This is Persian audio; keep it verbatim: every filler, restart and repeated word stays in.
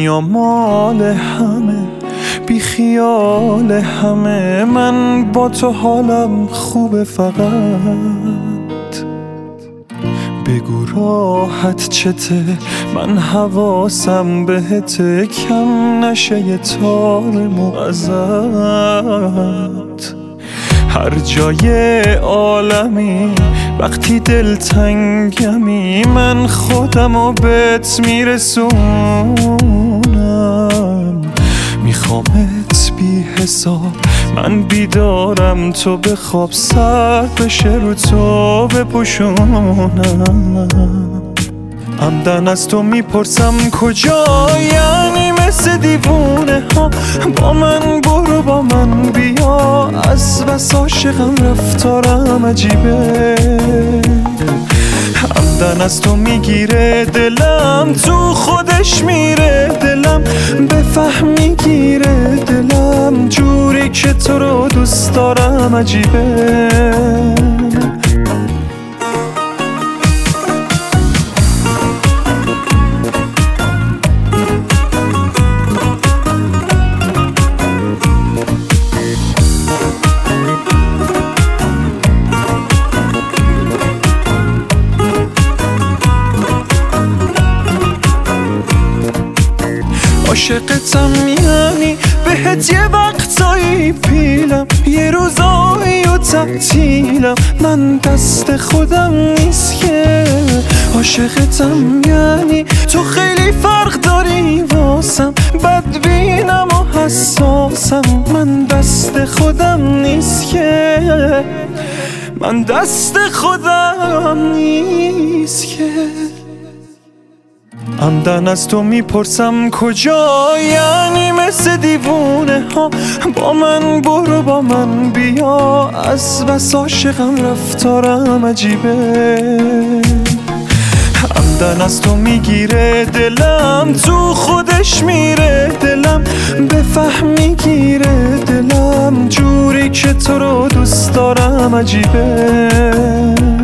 دنیا مال همه، بی خیال همه، من با تو حالم خوبه، فقط بگو راحت چته، من حواسم بهته، کم نشه یه تار ازت. هر جای عالمی وقتی دلتنگمی، من خودمو بهت میرسونم، میخوامت بی حساب، من بیدارم تو بخواب، سر بشه رو تو بپوشونم. عمدن از تو میپرسم کجا، یعنی مثل دیوونه ها با من برو با من بیا، از بس عاشقم رفتارم عجیبه. عمدن از تو میگیره دلم، تو خودش میره دلم، بفهم میگیره دلم، جوری که تو رو دوست دارم عجیبه. عاشقتم یعنی بهت یه وقتایی پیلم، یه روزایی و تعطیلم، من دست خودم نیست که. عاشقتم یعنی تو خیلی فرق داری واسم، بدبینم و حساسم، من دست خودم نیست که، من دست خودم نیست که. عمدن از تو میپرسم کجا، یعنی مثل دیوونه ها با من برو با من بیا، از بس عاشقم رفتارم عجیبه. عمدن از تو میگیره دلم، تو خودش میره دلم، بفهم میگیره دلم، جوری که تو رو دوست دارم عجیبه.